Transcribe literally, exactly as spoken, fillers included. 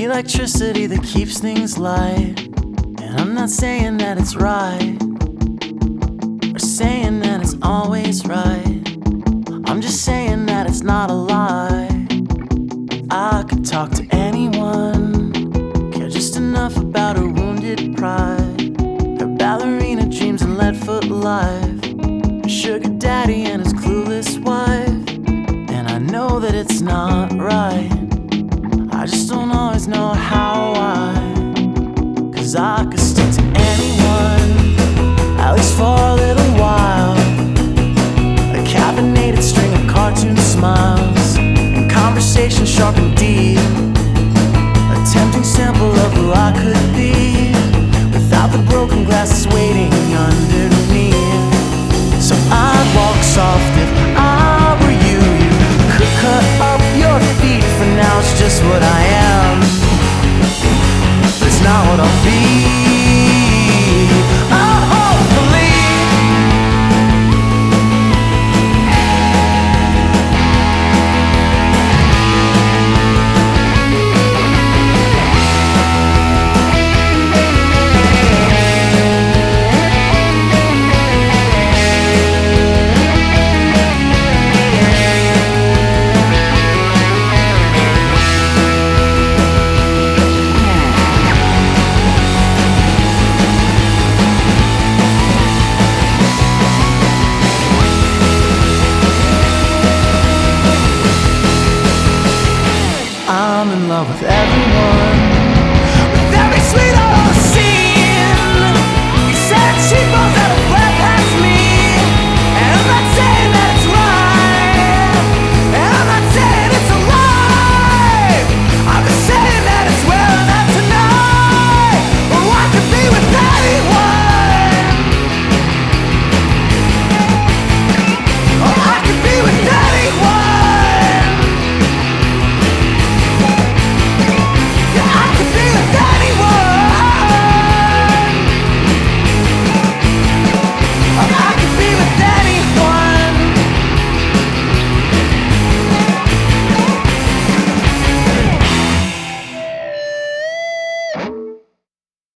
electricity that keeps things light. And I'm not saying that it's right, or saying that it's always right. I'm just saying that it's not a lie. I could talk to anyone, care just enough about her wounded pride, her ballerina dreams and lead-foot life, her sugar daddy and his clueless wife. And I know that it's not right, I just don't always know how I. Cause I could stick to anyone, at least for a little while. A caffeinated string of cartoon smiles, and conversation sharp and deep, a tempting sample of who I could be, without the broken glasses waiting underneath. So I'd walk soft if I were you. You could cut up your feet, for now it's just what I am, but it's not what I'll be. Oh, hopefully I'm in love with everyone,